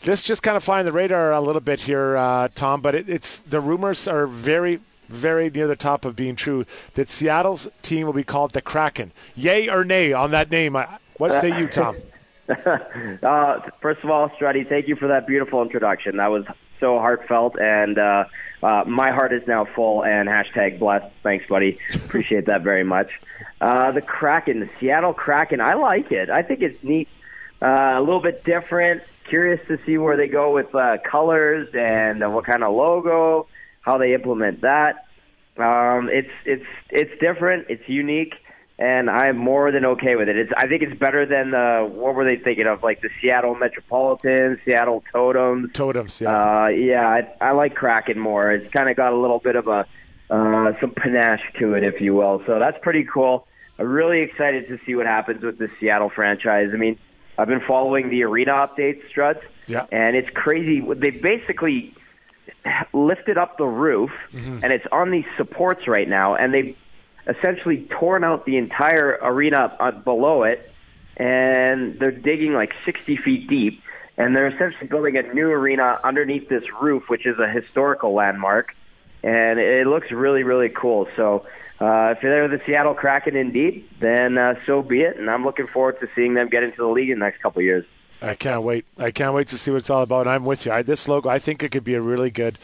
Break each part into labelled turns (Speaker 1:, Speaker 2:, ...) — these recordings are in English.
Speaker 1: This just kind of flying the radar a little bit here, Tom, but it's the rumors are very, very near the top of being true that Seattle's team will be called the Kraken. Yay or nay on that name? What say you, Tom?
Speaker 2: First of all, Struddy, thank you for that beautiful introduction. That was so heartfelt, and my heart is now full, and # blessed. Thanks, buddy. Appreciate that very much. The Kraken, the Seattle Kraken, I like it. I think it's neat, a little bit different. Curious to see where they go with colors and what kind of logo, how they implement that. It's different, it's unique, and I'm more than okay with it. I think it's better than what were they thinking of, like the Seattle Metropolitans, Seattle Totems.
Speaker 1: Totems, yeah.
Speaker 2: I like Kraken more. It's kind of got a little bit of some panache to it, if you will. So that's pretty cool. I'm really excited to see what happens with the Seattle franchise. I mean, I've been following the arena updates, Struds, and it's crazy. They basically lifted up the roof, and it's on these supports right now, and they've essentially torn out the entire arena below it, and they're digging like 60 feet deep, and they're essentially building a new arena underneath this roof, which is a historical landmark, and it looks really, really cool. So if they're the Seattle Kraken indeed, then so be it, and I'm looking forward to seeing them get into the league in the next couple of years.
Speaker 1: I can't wait. I can't wait to see what it's all about. And I'm with you. This logo, I think it could be a really good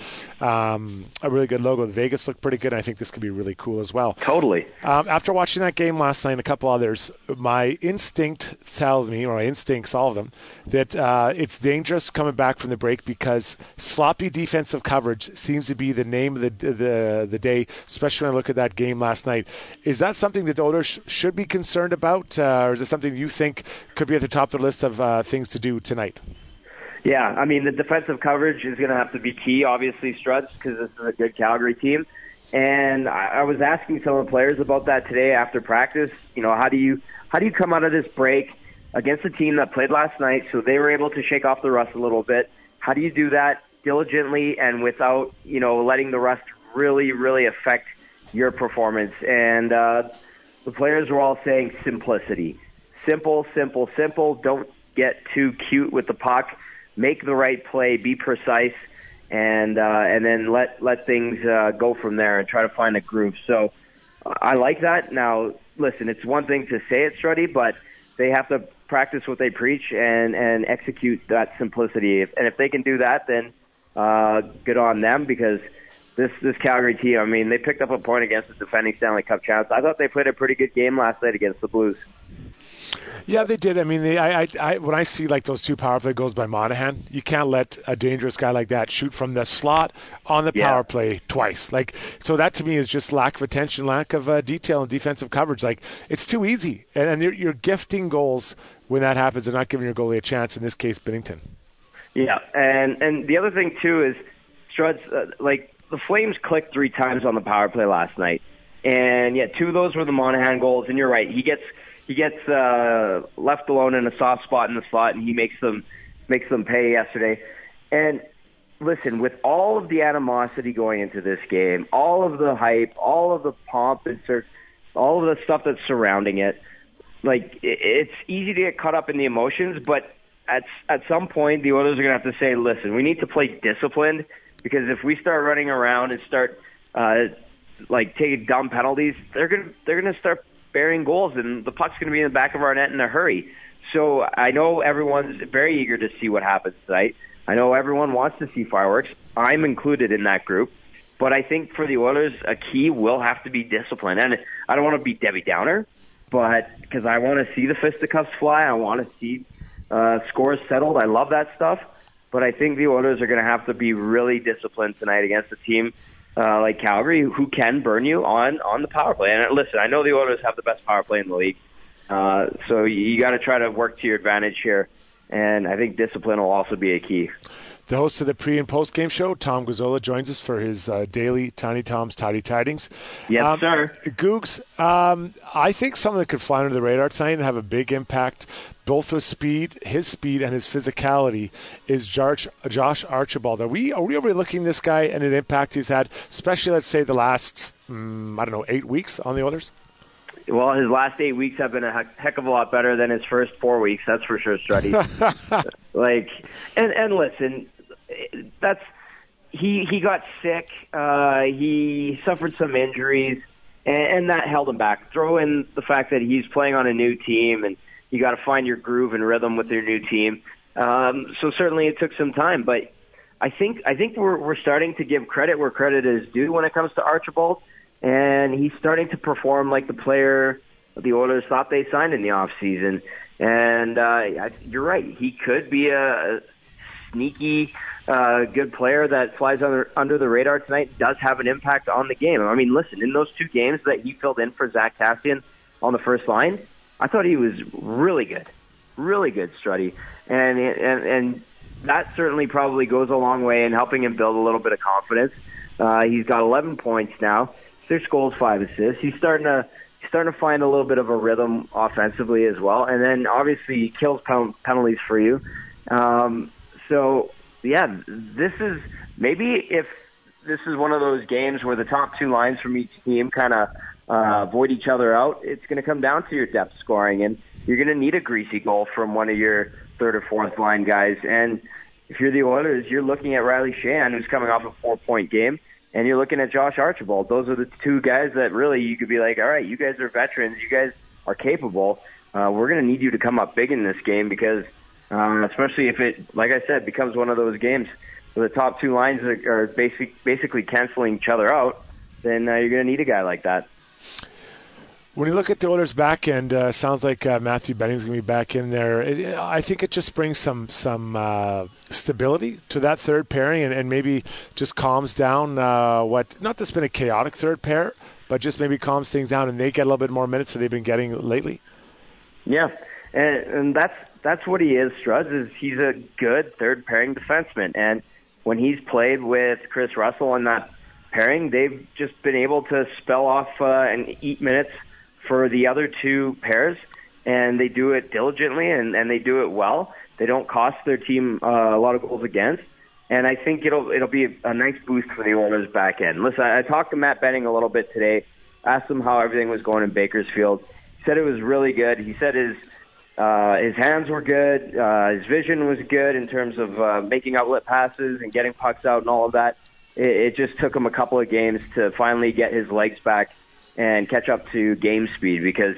Speaker 1: logo. The Vegas looked pretty good. And I think this could be really cool as well.
Speaker 2: Totally.
Speaker 1: After watching that game last night and a couple others, my instinct tells me, or my instincts, all of them, that it's dangerous coming back from the break because sloppy defensive coverage seems to be the name of the day, especially when I look at that game last night. Is that something that the Oilers should be concerned about, or is it something you think could be at the top of the list of things to do tonight?
Speaker 2: Yeah, I mean, the defensive coverage is going to have to be key, obviously, Struts, because this is a good Calgary team. And I was asking some of the players about that today after practice. You know, how do you come out of this break against a team that played last night, so they were able to shake off the rust a little bit? How do you do that diligently and without, letting the rust really, really affect your performance? And the players were all saying simplicity. Simple, simple, simple. Don't get too cute with the puck. Make the right play. Be precise, and then let things go from there and try to find a groove. So I like that. Now, listen, it's one thing to say it, Struddy, but they have to practice what they preach and execute that simplicity. And if they can do that, then good on them, because this Calgary team, I mean, they picked up a point against the defending Stanley Cup champs. I thought they played a pretty good game last night against the Blues.
Speaker 1: Yeah, they did. I mean, when I see like those two power play goals by Monahan, you can't let a dangerous guy like that shoot from the slot on the power play twice. So that to me is just lack of attention, lack of detail and defensive coverage. Like, it's too easy, and you're gifting goals when that happens and not giving your goalie a chance. In this case, Binnington.
Speaker 2: Yeah, and the other thing too is Struds. The Flames clicked 3 times on the power play last night, and 2 of those were the Monahan goals. And you're right, he gets left alone in a soft spot in the slot, and he makes them pay yesterday. And listen, with all of the animosity going into this game, all of the hype, all of the pomp and all of the stuff that's surrounding it, it's easy to get caught up in the emotions. But at some point, the Oilers are going to have to say, listen, we need to play disciplined, because if we start running around and start taking dumb penalties, they're going to start bearing goals, and the puck's going to be in the back of our net in a hurry. So I know everyone's very eager to see what happens tonight. I know everyone wants to see fireworks. I'm included in that group. But I think for the Oilers, a key will have to be discipline. And I don't want to be Debbie Downer, but because I want to see the fisticuffs fly. I want to see scores settled. I love that stuff. But I think the Oilers are going to have to be really disciplined tonight against a team like Calgary, who can burn you on the power play. And listen, I know the Oilers have the best power play in the league, so you got to try to work to your advantage here. And I think discipline will also be a key.
Speaker 1: The host of the pre- and post-game show, Tom Gazzola, joins us for his daily Tiny Tom's Tidy Tidings.
Speaker 2: Yes, sir.
Speaker 1: Googs, I think someone that could fly under the radar tonight and have a big impact, both with his speed and his physicality, is Josh Archibald. Are we overlooking this guy and the impact he's had, especially, let's say, the last, 8 weeks on the Oilers?
Speaker 2: Well, his last 8 weeks have been a heck of a lot better than his first 4 weeks. That's for sure, Struddy. And listen, he got sick. He suffered some injuries, and that held him back. Throw in the fact that he's playing on a new team, and you got to find your groove and rhythm with your new team. So certainly it took some time, but I think we're starting to give credit where credit is due when it comes to Archibald. And he's starting to perform like the player the Oilers thought they signed in the offseason. And you're right. He could be a sneaky, good player that flies under the radar tonight, does have an impact on the game. I mean, listen, in those 2 games that he filled in for Zach Kassian on the first line, I thought he was really good, Struddy. And that certainly probably goes a long way in helping him build a little bit of confidence. He's got 11 points now. 6 goals, 5 assists. He's starting to find a little bit of a rhythm offensively as well, and then obviously he kills penalties for you. So yeah, this is maybe if this is one of those games where the top 2 lines from each team kind of void each other out. It's going to come down to your depth scoring, and you're going to need a greasy goal from one of your third or fourth line guys. And if you're the Oilers, you're looking at Riley Shan, who's coming off a 4-point game. And you're looking at Josh Archibald. Those are the 2 guys that really you could be like, all right, you guys are veterans. You guys are capable. We're going to need you to come up big in this game because especially if it, like I said, becomes one of those games where the top 2 lines are basically canceling each other out, then you're going to need a guy like that.
Speaker 1: When you look at the Oilers' back end, sounds like Matthew Benning's going to be back in there. I think it just brings some stability to that third pairing and maybe just calms down what, not that's been a chaotic third pair, but just maybe calms things down and they get a little bit more minutes than they've been getting lately.
Speaker 2: Yeah, and that's what he is, Struds, is he's a good third pairing defenseman. And when he's played with Chris Russell in that pairing, they've just been able to spell off and eat minutes for the other 2 pairs, and they do it diligently and they do it well. They don't cost their team a lot of goals against, and I think it'll be a nice boost for the Oilers' back end. Listen, I talked to Matt Benning a little bit today, asked him how everything was going in Bakersfield. He said it was really good. He said his hands were good, his vision was good in terms of making outlet passes and getting pucks out and all of that. It just took him a couple of games to finally get his legs back and catch up to game speed because,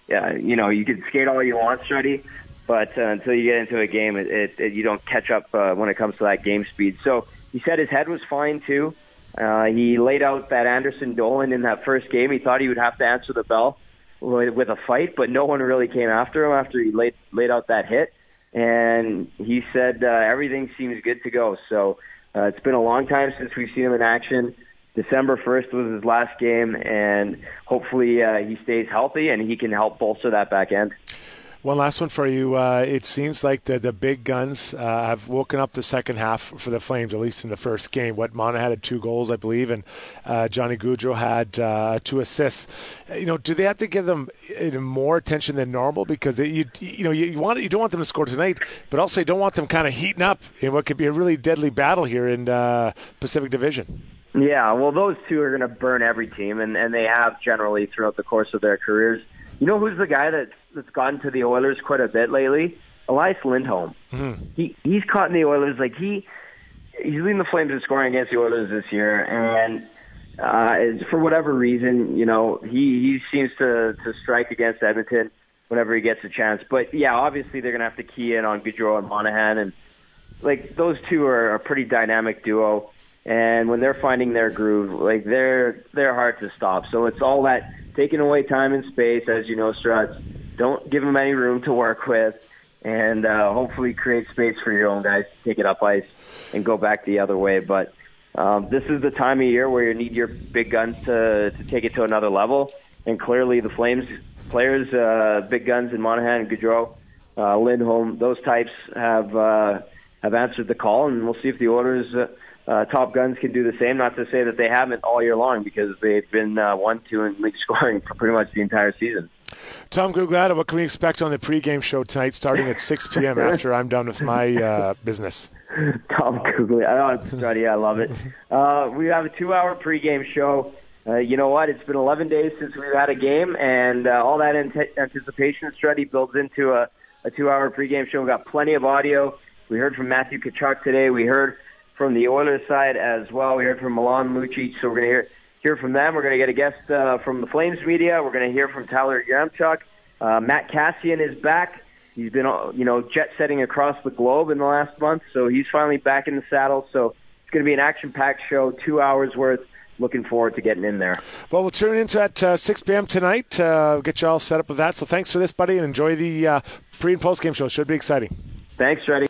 Speaker 2: you can skate all you want, Struddy, but until you get into a game, you don't catch up when it comes to that game speed. So he said his head was fine, too. He laid out that Anderson Dolan in that first game. He thought he would have to answer the bell with a fight, but no one really came after him after he laid out that hit. And he said everything seems good to go. So it's been a long time since we've seen him in action. December 1st was his last game, and hopefully he stays healthy and he can help bolster that back end.
Speaker 1: One last one for you. It seems like the big guns have woken up the second half for the Flames, at least in the first game. Monahan had 2 goals, I believe, and Johnny Gaudreau had 2 assists. Do they have to give them more attention than normal? Because you don't want them to score tonight, but also you don't want them kind of heating up in what could be a really deadly battle here in Pacific Division.
Speaker 2: Yeah, well, those 2 are going to burn every team, and they have generally throughout the course of their careers. You know who's the guy that's gotten to the Oilers quite a bit lately? Elias Lindholm. Mm-hmm. He's caught in the Oilers. Like he's leading the Flames in scoring against the Oilers this year, and for whatever reason, he seems to strike against Edmonton whenever he gets a chance. But yeah, obviously they're going to have to key in on Gaudreau and Monahan, and like those 2 are a pretty dynamic duo. And when they're finding their groove, like they're hard to stop. So it's all that taking away time and space, as you know, Struts. Don't give them any room to work with, and hopefully create space for your own guys to take it up ice and go back the other way. But this is the time of year where you need your big guns to take it to another level. And clearly the Flames players, big guns in Monahan and Gaudreau, Lindholm, those types have answered the call, and we'll see if the Oilers top guns can do the same. Not to say that they haven't all year long, because they've been 1-2 in league scoring for pretty much the entire season.
Speaker 1: Tom Gugliotta, what can we expect on the pregame show tonight starting at 6 p.m. after I'm done with my business?
Speaker 2: Tom Gugliotta. I love it. We have a 2-hour pregame show. You know what? It's been 11 days since we've had a game, and all that anticipation study builds into a 2-hour pregame show. We've got plenty of audio. We heard from Matthew Tkachuk today. We heard from the Oilers side as well. We heard from Milan Lucic, so we're going to hear from them. We're going to get a guest from the Flames media. We're going to hear from Tyler Yaremchuk. Matt Cassian is back. He's been, jet-setting across the globe in the last month, so he's finally back in the saddle. So it's going to be an action-packed show, 2 hours worth. Looking forward to getting in there.
Speaker 1: Well, we'll tune into at 6 p.m. tonight. Get you all set up with that. So thanks for this, buddy, and enjoy the pre- and post-game show. Should be exciting.
Speaker 2: Thanks, Reddy.